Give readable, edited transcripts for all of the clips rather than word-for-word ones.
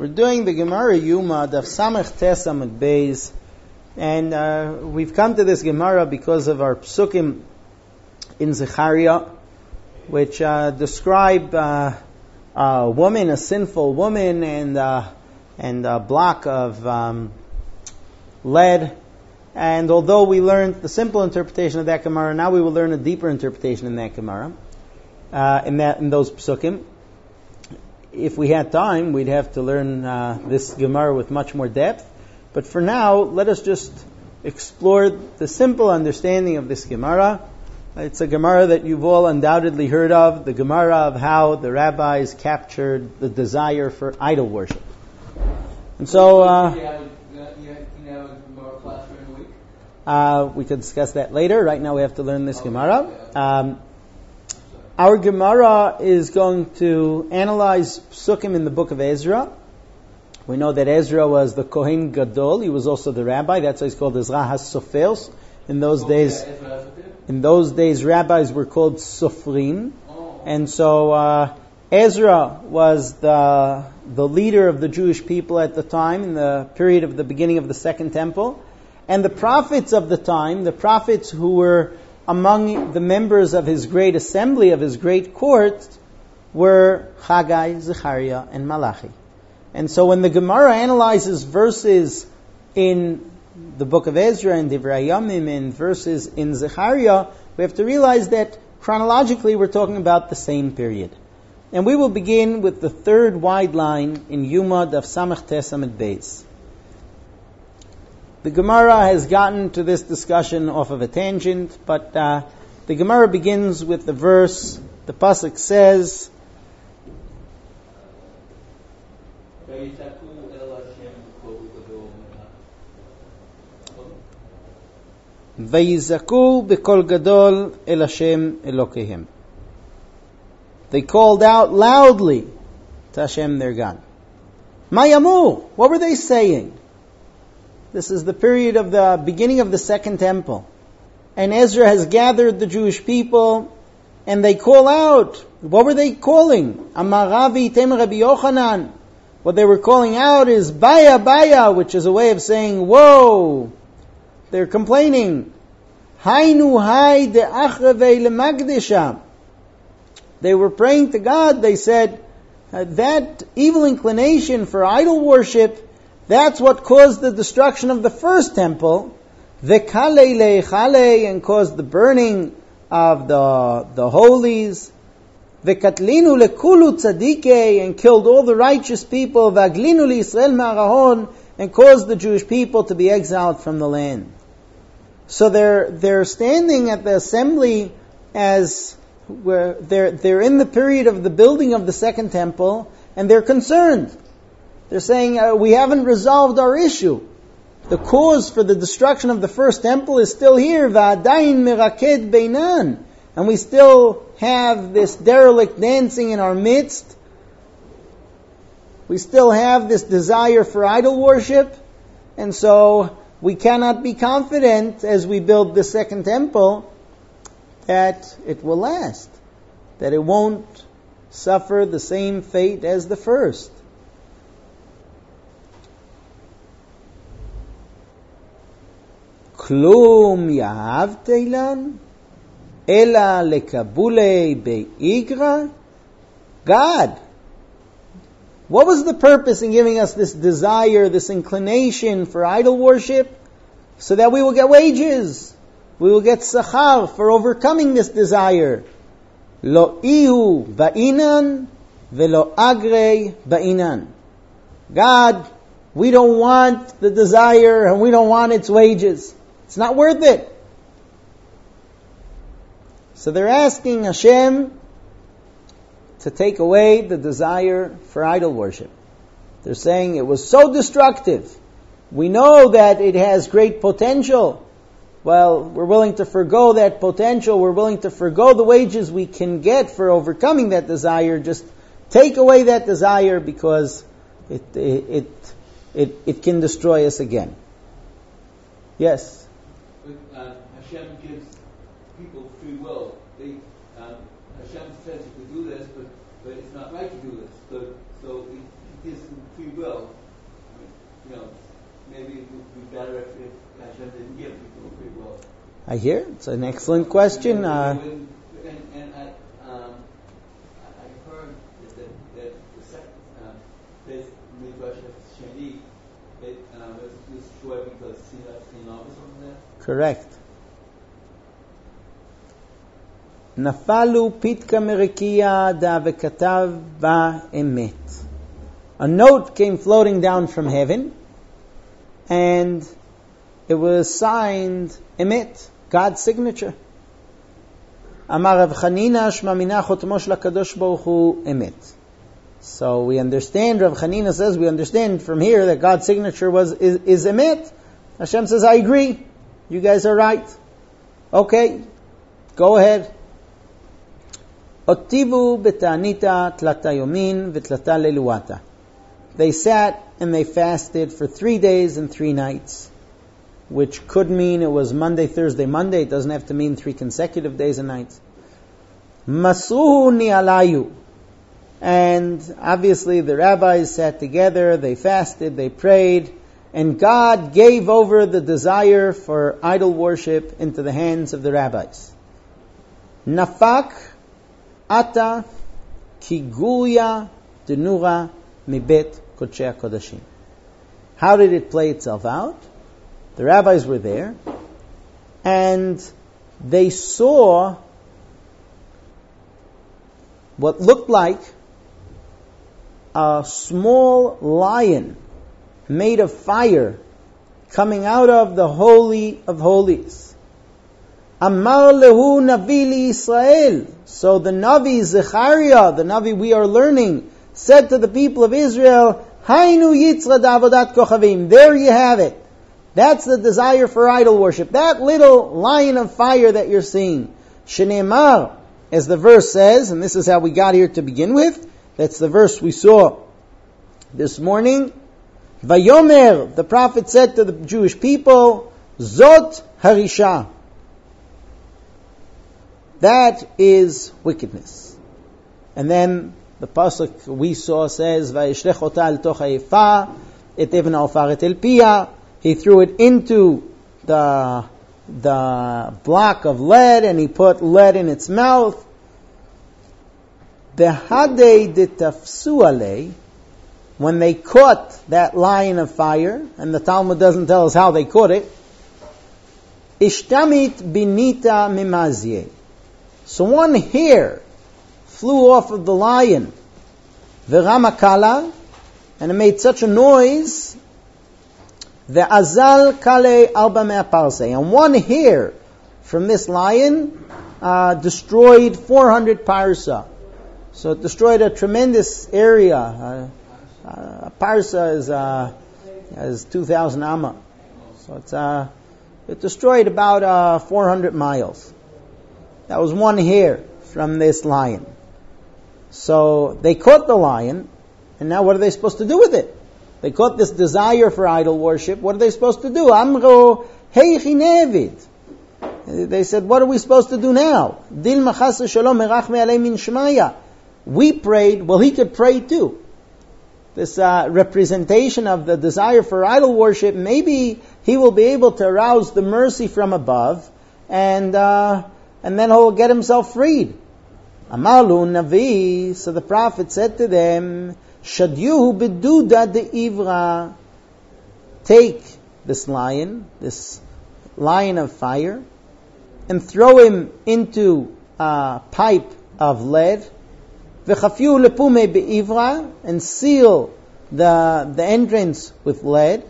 We're doing the Gemara Yuma Daf Samech Tes Amud Beis, and we've come to this Gemara because of our psukim in Zechariah, which describe a woman, a sinful woman, and a block of lead. And although we learned the simple interpretation of that Gemara, now we will learn a deeper interpretation in that Gemara, in those psukim. If we had time, we'd have to learn this Gemara with much more depth. But for now, let us just explore the simple understanding of this Gemara. It's a Gemara that you've all undoubtedly heard of, the Gemara of how the rabbis captured the desire for idol worship. And so we could discuss that later. Right now we have to learn this Gemara. Our Gemara is going to analyze psukim in the book of Ezra. We know that Ezra was the Kohen Gadol. He was also the rabbi. That's why he's called Ezra HaSofer. In those days, rabbis were called Sofrim. And so Ezra was the leader of the Jewish people at the time, in the period of the beginning of the Second Temple. And the prophets of the time, the prophets who were among the members of his great assembly, of his great court, were Haggai, Zechariah, and Malachi. And so when the Gemara analyzes verses in the book of Ezra and Divrei Yamim and verses in Zechariah, we have to realize that chronologically we're talking about the same period. And we will begin with the third wide line in Yuma Daf Samech Tes Amud Beis. The Gemara has gotten to this discussion off of a tangent, but the Gemara begins with the verse. The pasuk says, "Vayizaku b'kol gadol el Hashem Elokehem." They called out loudly to Hashem their God. Mayamu, what were they saying? This is the period of the beginning of the Second Temple. And Ezra has gathered the Jewish people, and they call out. What were they calling? Amaravi tem Rabbi Yochanan. What they were calling out is Baya Baya, which is a way of saying, whoa. They're complaining. Hainu hai de achrevei lemagdesha. They were praying to God. They said, that evil inclination for idol worship, that's what caused the destruction of the first temple, v'kalei le'chalei, and caused the burning of the holies, v'katlinu lekulu tzadikei, and killed all the righteous people, v'aglinu li'Yisrael ma'arahon, and caused the Jewish people to be exiled from the land. So they're standing at the assembly as where they're in the period of the building of the second temple, and they're concerned. They're saying, we haven't resolved our issue. The cause for the destruction of the first temple is still here. Va'adayin meraked beinan. And we still have this derelict dancing in our midst. We still have this desire for idol worship. And so we cannot be confident as we build the second temple that it will last. That it won't suffer the same fate as the first. Klum yahav teilan, ela lekabule beigra. God, what was the purpose in giving us this desire, this inclination for idol worship? So that we will get wages. We will get sachar for overcoming this desire. Lo ihu ba'inan, velo agrei ba'inan. God, we don't want the desire and we don't want its wages. It's not worth it. So they're asking Hashem to take away the desire for idol worship. They're saying it was so destructive. We know that it has great potential. Well, we're willing to forgo that potential. We're willing to forgo the wages we can get for overcoming that desire. Just take away that desire because it can destroy us again. Yes? Hashem gives people free will. Hashem says you can do this, but it's not right to do this. So gives them free will, you know, maybe it would be better if Hashem didn't give people free will. I hear. It's an excellent question. And I heard that the second this Midrash Sheni was destroyed because Sinah was on there. Correct. Nafalu pitka merikia da vekatav ba emet. A note came floating down from heaven, and it was signed emet, God's signature. Amar Rav Chanina shma mina chotmo shel HaKadosh Baruch Hu emet. So we understand, Rav Chanina says, we understand from here that God's signature is emet. Hashem says, I agree. You guys are right. Okay, go ahead. Otivu betanita tlata yomin v'tlata leluata. They sat and they fasted for 3 days and 3 nights, which could mean it was Monday, Thursday, Monday. It doesn't have to mean 3 consecutive days and nights. Masuhu ni'alayu. And obviously the rabbis sat together, they fasted, they prayed, and God gave over the desire for idol worship into the hands of the rabbis. Nafak ata kiguya denura mibet kodshei kodashim. How did it play itself out? The rabbis were there, and they saw what looked like a small lion made of fire coming out of the Holy of Holies. Amar lehu Navi li Israel. So the Navi Zechariah, the Navi we are learning, said to the people of Israel, Hainu yitzra da'avodat kochavim. There you have it. That's the desire for idol worship. That little lion of fire that you're seeing. Shneimar, as the verse says, and this is how we got here to begin with. That's the verse we saw this morning. Vayomer, the prophet said to the Jewish people, Zot harisha. That is wickedness. And then the pasuk we saw says, Vayishlech ota al toch ha'efa, et evna ofaret el pia. He threw it into the block of lead, and he put lead in its mouth. Behadei detafsu alei, when they caught that lion of fire, and the Talmud doesn't tell us how they caught it, ishtamit binita mimazye. So one hair flew off of the lion, v'ramakala, and it made such a noise, the azal kale alba mea parsei, and one hair from this lion destroyed 400 parsa. So it destroyed a tremendous area. A parsa is 2,000 amma. So it destroyed about 400 miles. That was one hair from this lion. So they caught the lion, and now what are they supposed to do with it? They caught this desire for idol worship. What are they supposed to do? Amro heichi nevid. They said, what are we supposed to do now? Dil machas shalom merachme alei min shmaya. We prayed, well, he could pray too. This representation of the desire for idol worship, maybe he will be able to arouse the mercy from above, and then he'll get himself freed. Amalu Navi, so the prophet said to them, Shadyuhu beduda de ivra. Take this lion of fire, and throw him into a pipe of lead, v'chafyu lepume beivra, and seal the entrance with lead.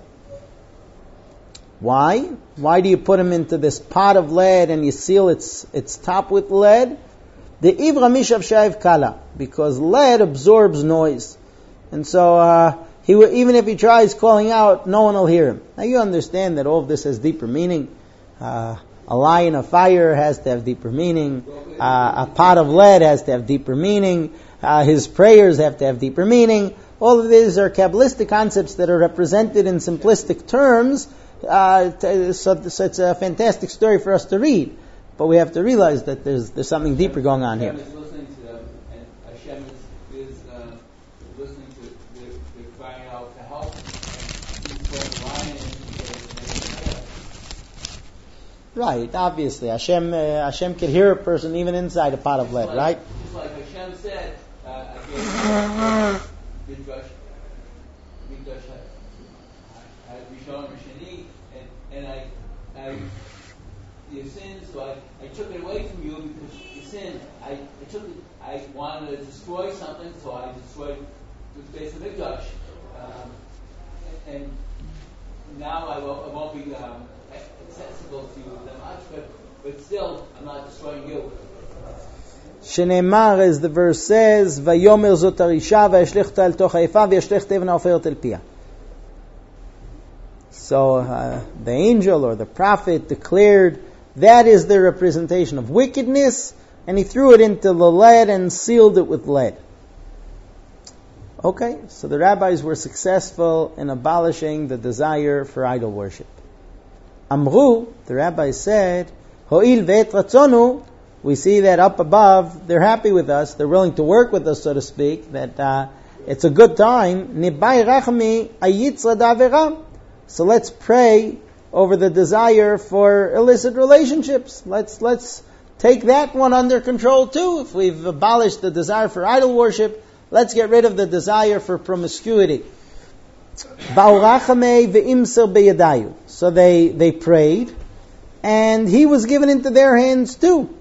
Why? Why do you put him into this pot of lead and you seal its top with lead? The ivra mishav shaiv kala, because lead absorbs noise. And so even if he tries calling out, no one will hear him. Now you understand that all of this has deeper meaning. A lion of fire has to have deeper meaning. A pot of lead has to have deeper meaning. His prayers have to have deeper meaning. All of these are Kabbalistic concepts that are represented in simplistic terms. So it's a fantastic story for us to read. But we have to realize that there's something deeper going on here. Hashem is listening to them, and Hashem is listening to their to help the lion and Right, obviously. Hashem could hear a person even inside a pot of lead, right? Just like Hashem said, I gave Midrash Rishon Rishani, and I your sins, so I took it away from you because you sinned. I took it. I wanted to destroy something, so I destroyed the base of Midrash, and now I won't be accessible to you that much, but still, I'm not destroying you. Shenemar, as the verse says, Vayomer zot harisha vayashlechta el toch haifa vayashlech tevna oferet el pia. So the angel or the prophet declared that is the representation of wickedness, and he threw it into the lead and sealed it with lead. Okay, so the rabbis were successful in abolishing the desire for idol worship. Amru, the rabbis said, Ho'il ve'et ratzonu, we see that up above, they're happy with us, they're willing to work with us, so to speak, that it's a good time. Nibai rachmi ayitzra davera. So let's pray over the desire for illicit relationships. Let's take that one under control too. If we've abolished the desire for idol worship, let's get rid of the desire for promiscuity. So they prayed, and he was given into their hands too.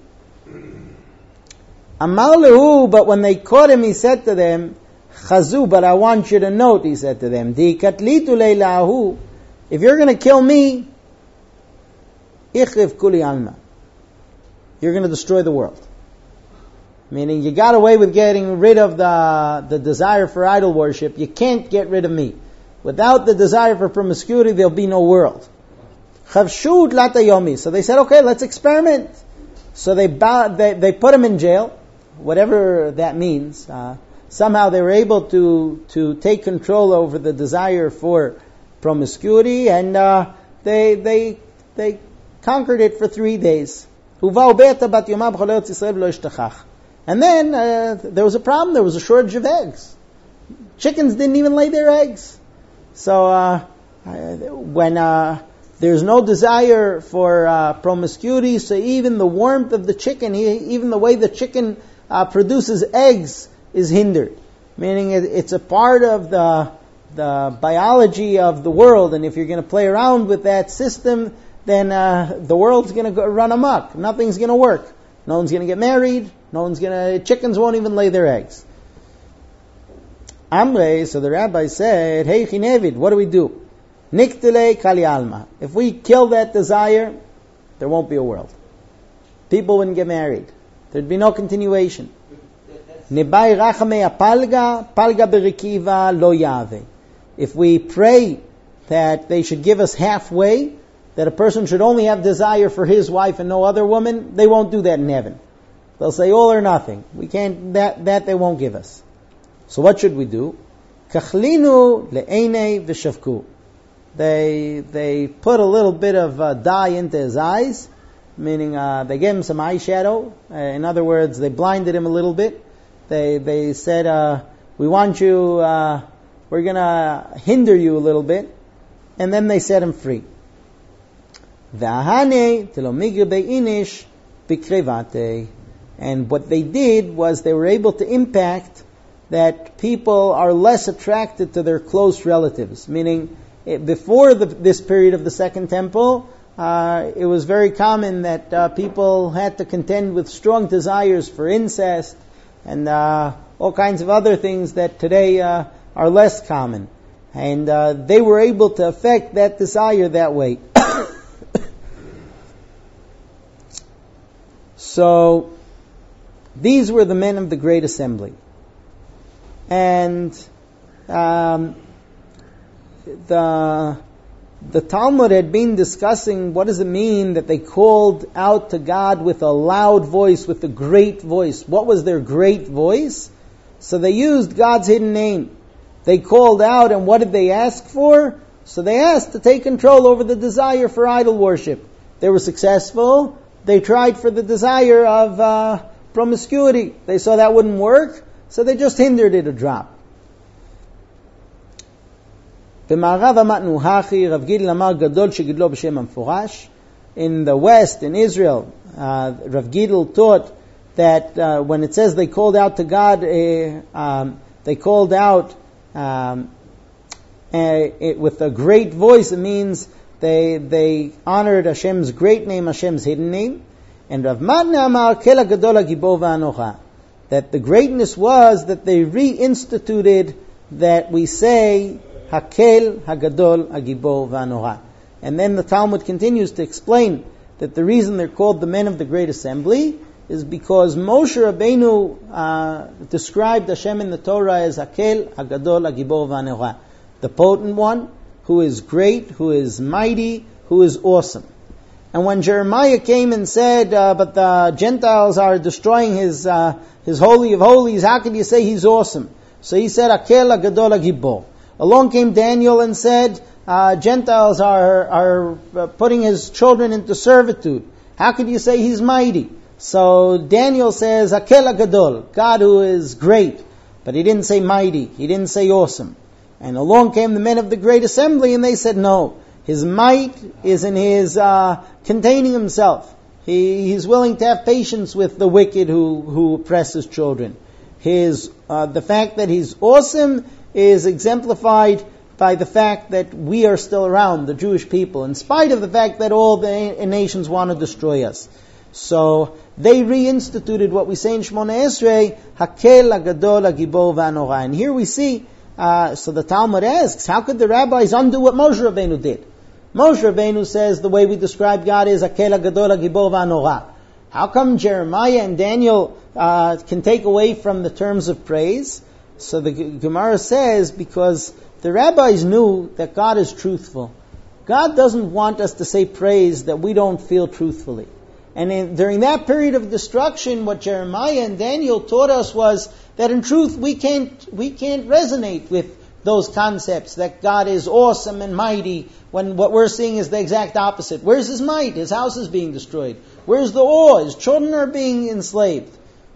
Amar lehu, but when they caught him, he said to them, Chazu, but I want you to note, he said to them, Di katlitu leilahu, if you're going to kill me, ichriv kuli alma, you're going to destroy the world. Meaning, you got away with getting rid of the desire for idol worship. You can't get rid of me. Without the desire for promiscuity, there'll be no world. Chavshud latayomi. So they said, okay, let's experiment. So they put him in jail, whatever that means. Somehow they were able to take control over the desire for promiscuity, and they conquered it for 3 days. And then there was a problem. There was a shortage of eggs. Chickens didn't even lay their eggs. So when there's no desire for promiscuity, so even the warmth of the chicken, even the way the chicken produces eggs is hindered. Meaning it's a part of the biology of the world, and if you're going to play around with that system, then the world's going to run amok. Nothing's going to work. No one's going to get married. Chickens won't even lay their eggs. Amre, so the rabbi said, Hey Chinevid, what do we do? Niktele kali alma. If we kill that desire, there won't be a world. People wouldn't get married. There'd be no continuation. Nibai rachame apalga, palga berikiva lo yave. If we pray that they should give us halfway, that a person should only have desire for his wife and no other woman, they won't do that in heaven. They'll say all or nothing. We can't, that they won't give us. So what should we do? Kachlinu le'enei v'shavku. They put a little bit of dye into his eyes, meaning they gave him some eyeshadow. In other words, they blinded him a little bit. They said, we want you, we're going to hinder you a little bit. And then they set him free. And what they did was they were able to impact that people are less attracted to their close relatives. Meaning, before this period of the Second Temple, it was very common that people had to contend with strong desires for incest and all kinds of other things that today are less common. And they were able to affect that desire that way. So, these were the men of the Great Assembly. And the Talmud had been discussing what does it mean that they called out to God with a loud voice, with a great voice. What was their great voice? So they used God's hidden name. They called out, and what did they ask for? So they asked to take control over the desire for idol worship. They were successful. They tried for the desire of promiscuity. They saw that wouldn't work, so they just hindered it a drop. במערב אמרנו הכי, רב גידל אמר גדול שגידלו בשם המפורש. In the West, in Israel, Rav Gidl taught that when it says they called out to God, they called out with a great voice. It means they honored Hashem's great name, Hashem's hidden name. And Rav Matna Amar Kel HaGadol HaGibor VaHanocha, that the greatness was that they reinstituted that we say Hakel HaGadol HaGibor VaHanocha. And then the Talmud continues to explain that the reason they're called the men of the great assembly is because Moshe Rabbeinu described Hashem in the Torah as Hakel HaGadol HaGibor VaHanocha, the potent one, who is great, who is mighty, who is awesome. And when Jeremiah came and said, but the Gentiles are destroying his Holy of Holies, how can you say he's awesome? So he said, Hakel HaGadol HaGibor. Along came Daniel and said, Gentiles are putting his children into servitude. How could you say he's mighty? So Daniel says, Hakel HaGadol, God who is great. But he didn't say mighty. He didn't say awesome. And along came the men of the great assembly and they said, no, his might is in his containing himself. He's willing to have patience with the wicked who oppress his children. The fact that he's awesome is exemplified by the fact that we are still around, the Jewish people, in spite of the fact that all the nations want to destroy us. So they reinstituted what we say in Shemona Esrei, Hakel HaGadol HaGibor VaHanocha. And here we see, so the Talmud asks, how could the rabbis undo what Moshe Rabbeinu did? Moshe Rabbeinu says the way we describe God is Hakel HaGadol HaGibor VaHanocha. How come Jeremiah and Daniel can take away from the terms of praise? So the Gemara says, because the rabbis knew that God is truthful. God doesn't want us to say praise that we don't feel truthfully. And during that period of destruction, what Jeremiah and Daniel taught us was that in truth we can't resonate with those concepts that God is awesome and mighty when what we're seeing is the exact opposite. Where's his might? His house is being destroyed. Where's the awe? His children are being enslaved.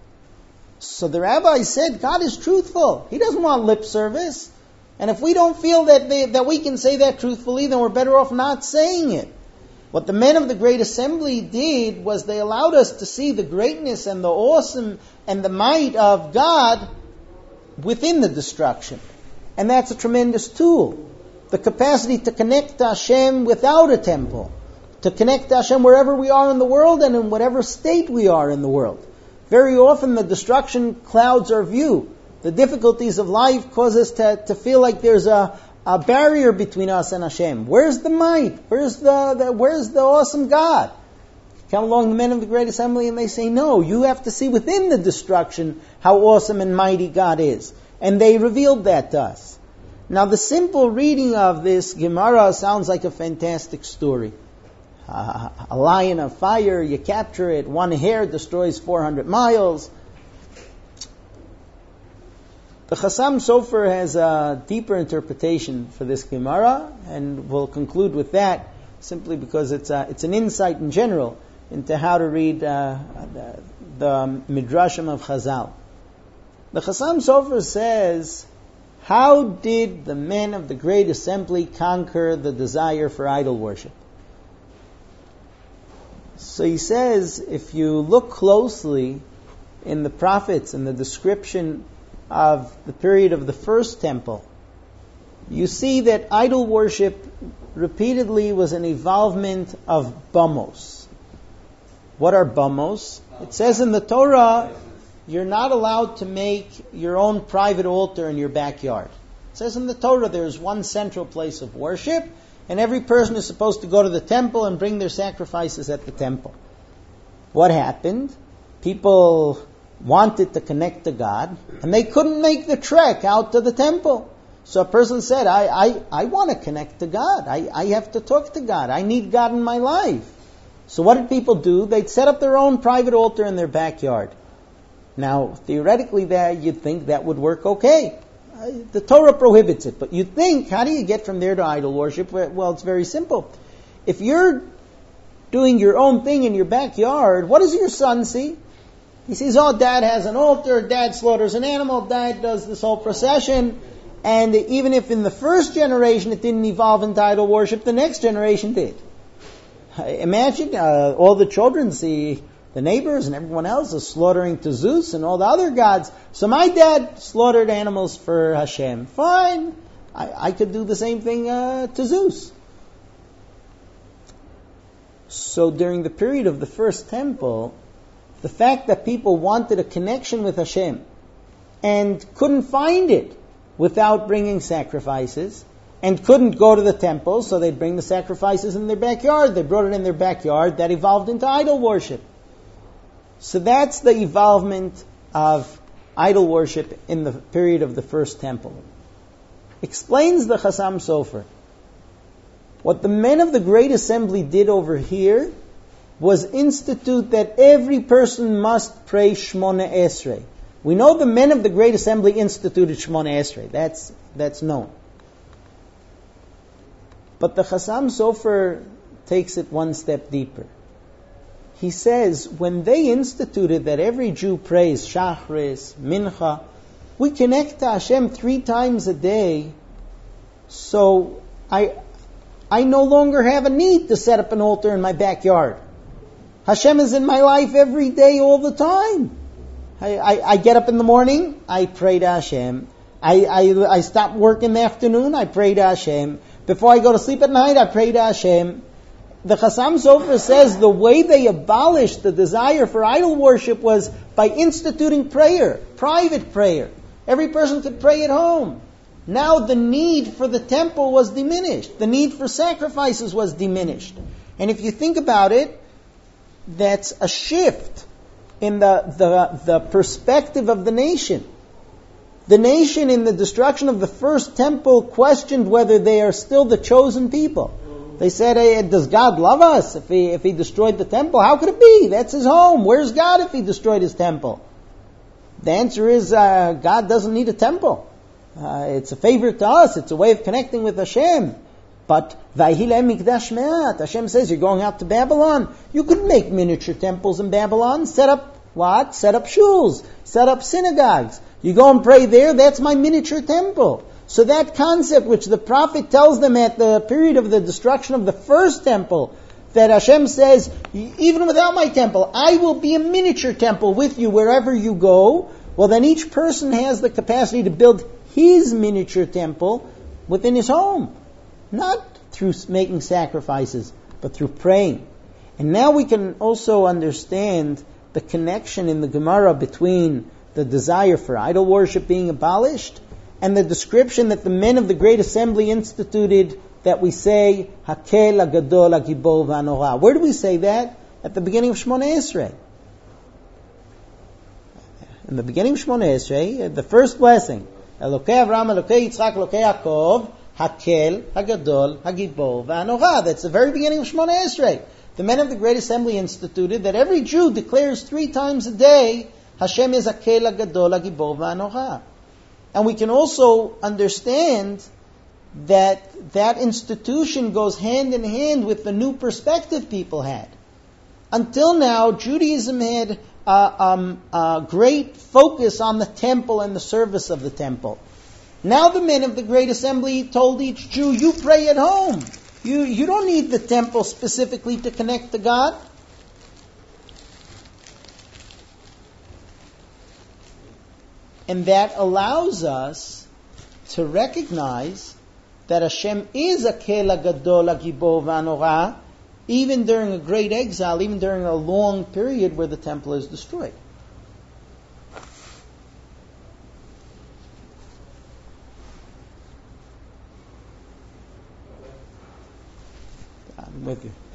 So the rabbis said God is truthful. He doesn't want lip service. And if we don't feel that we can say that truthfully, then we're better off not saying it. What the men of the great assembly did was they allowed us to see the greatness and the awesome and the might of God within the destruction. And that's a tremendous tool. The capacity to connect to Hashem without a temple. To connect to Hashem wherever we are in the world and in whatever state we are in the world. Very often the destruction clouds our view. The difficulties of life cause us to feel like there's a barrier between us and Hashem. Where's the might? Where's the awesome God? Come along the men of the great assembly and they say, no, you have to see within the destruction how awesome and mighty God is. And they revealed that to us. Now the simple reading of this Gemara sounds like a fantastic story. A lion of fire, you capture it, one hair destroys 400 miles. The Chassam Sofer has a deeper interpretation for this Gemara, and we'll conclude with that simply because it's an insight in general into how to read the Midrashim of Chazal. The Chassam Sofer says, how did the men of the great assembly conquer the desire for idol worship? So he says, if you look closely in the prophets and the description of the period of the first temple, you see that idol worship repeatedly was an evolvement of bamos. What are bamos? It says in the Torah, you're not allowed to make your own private altar in your backyard. It says in the Torah there's one central place of worship, and every person is supposed to go to the temple and bring their sacrifices at the temple. What happened? People wanted to connect to God, and they couldn't make the trek out to the temple. So a person said, I want to connect to God. I have to talk to God. I need God in my life. So what did people do? They'd set up their own private altar in their backyard. Now, theoretically, you'd think that would work okay. The Torah prohibits it, but you'd think, how do you get from there to idol worship? Well, it's very simple. If you're doing your own thing in your backyard, what does your son see? He sees, oh, Dad has an altar, Dad slaughters an animal, Dad does this whole procession, And even if in the first generation it didn't evolve into idol worship, the next generation did. Imagine all the children see the neighbors and everyone else is slaughtering to Zeus and all the other gods. So my dad slaughtered animals for Hashem. Fine. I could do the same thing to Zeus. So during the period of the first temple, the fact that people wanted a connection with Hashem and couldn't find it without bringing sacrifices, and couldn't go to the temple, so they'd bring the sacrifices in their backyard. They brought it in their backyard. That evolved into idol worship. So that's the evolvement of idol worship in the period of the first temple. Explains the Chassam Sofer. What the men of the Great Assembly did over here was institute that every person must pray Shmona Esrei. We know the men of the Great Assembly instituted Shmona Esrei. That's known. But the Chassam Sofer takes it one step deeper. He says, when they instituted that every Jew prays Shachris, Mincha, we connect to Hashem 3 times a day, so I no longer have a need to set up an altar in my backyard. Hashem is in my life every day, all the time. I get up in the morning, I pray to Hashem. I stop work in the afternoon, I pray to Hashem. Before I go to sleep at night, I pray to Hashem. The Chassam Sofer says the way they abolished the desire for idol worship was by instituting prayer, private prayer. Every person could pray at home. Now the need for the temple was diminished. The need for sacrifices was diminished. And if you think about it, that's a shift in the perspective of the nation. The nation in the destruction of the first temple questioned whether they are still the chosen people. They said, hey, does God love us if he destroyed the temple? How could it be? That's his home. Where's God if he destroyed his temple? The answer is God doesn't need a temple. It's a favor to us. It's a way of connecting with Hashem. But Hashem says, you're going out to Babylon. You could make miniature temples in Babylon. Set up what? Set up shuls. Set up synagogues. You go and pray there, that's my miniature temple. So that concept which the prophet tells them at the period of the destruction of the first temple, that Hashem says, even without my temple, I will be a miniature temple with you wherever you go. Well, then each person has the capacity to build his miniature temple within his home. Not through making sacrifices, but through praying. And now we can also understand the connection in the Gemara between the desire for idol worship being abolished and the description that the men of the Great Assembly instituted, that we say, Hakel HaGadol HaGibor VaHaNorah. Where do we say that? At the beginning of Shmona Esrei. In the beginning of Shmona Esrei, the first blessing, Elokei Avraham, Elokei Yitzchak, Elokei Yaakov, Hakel HaGadol HaGibor VaHaNorah. That's the very beginning of Shmona Esrei. The men of the Great Assembly instituted that every Jew declares 3 times a day, Hashem is Hakel HaGadol HaGibor VaHaNorah. And we can also understand that that institution goes hand in hand with the new perspective people had. Until now, Judaism had a great focus on the temple and the service of the temple. Now the men of the Great Assembly told each Jew, you pray at home. You don't need the temple specifically to connect to God. And that allows us to recognize that Hashem is a Hakel HaGadol HaGibor VaHaNorah, even during a great exile, even during a long period where the temple is destroyed. I'm with you.